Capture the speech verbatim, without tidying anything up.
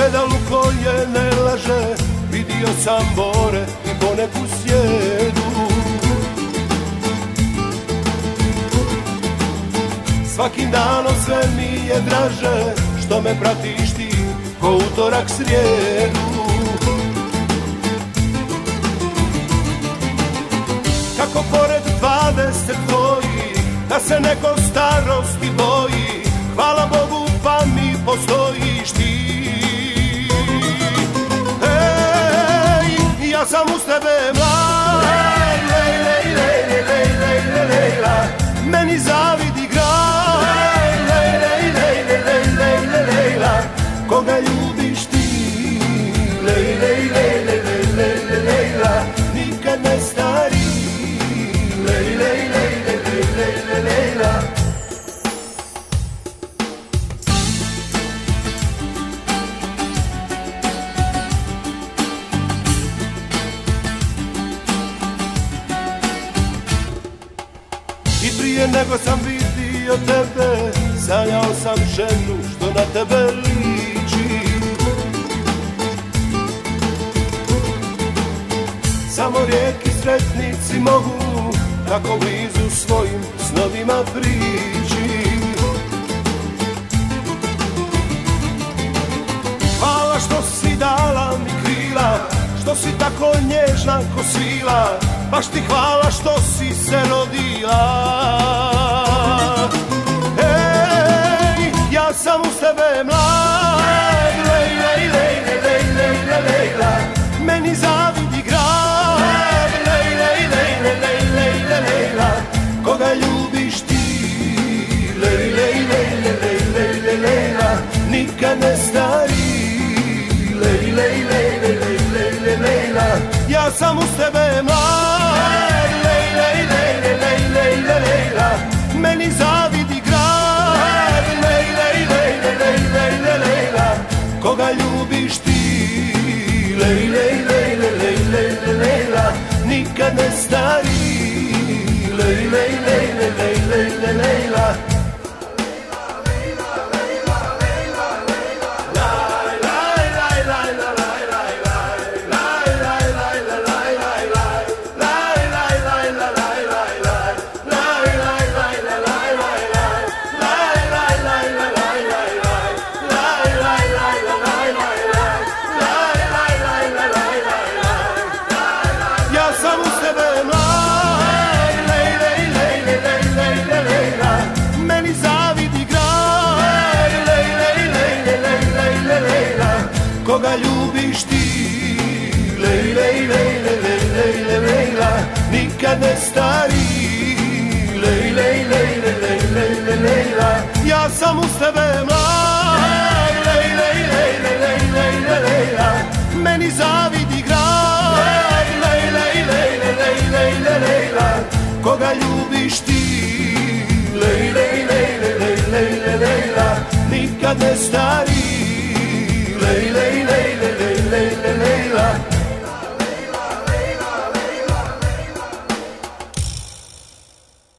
pedalu koje ne laže, vidio sam bore i poneku sjedu. Svakim danom sve mi je draže, što me pratiš ti ko utorak srijedu. Kako pored dvadeset tvoji, da se neko starosti boji, hvala Bogu pa mi postojiš ti. Ej, ja sam uz tebe mlad, lej, lej, lej, lej, lej, lej, lejla, meni zavidi grad, lej, lej, lej, lej, lej, lej, lejla, koga ljubiš ti, lej, lej, lej, lej, lej, lej, lejla, nikad ne stari. Lej, lej, lej, lej, lej, lej, lejla. I prije nego sam vidio tebe, sanjao sam ženu što na tebe liči. Samo rijeki sretnici mogu tako blizu svojim snovima prići. Hvala što si dala mi krila, što si tako nježna ko svila, baš ti hvala što si se rodila. Ej, ja sam uz tebe mlad, lej, lej, lej, lej, lej, lej, lejla, meni zavidi grad, lej, lej, lej, lej, lej, lej, lejla, koga ljubiš ti, lej, lej, lej, lej, lej, lej, lejla, nikad ne stari, lej, lej, lej, lej, lej, lej, lejla, ja sam uz tebe mlad, lej, lej, lej, lej, lej, lej, lejla, meni zavidi grad, lej, lej, lej, lej, lej, lej, lejla, koga ljubiš ti, lej, lej, lej, lej, lej, lej, lejla, nikad ne stari, lej, lej, lej, lej, lej, lej, lejla. Koga ljubiš ti, lej, lej, lej, lej, lej, lej, lejla, nikad ne stari, lej, lej, lej, lej, lej, lej, lejla, ja sam uz tebe mlad, lej, lej, lej, lej, lej, lej, lejla, meni zavidi grad, lej, lej, lej, lej, lej, lej, lejla, koga ljubiš ti, lej, lej, lej, lej, lej, lej, lejla, nikad ne stari.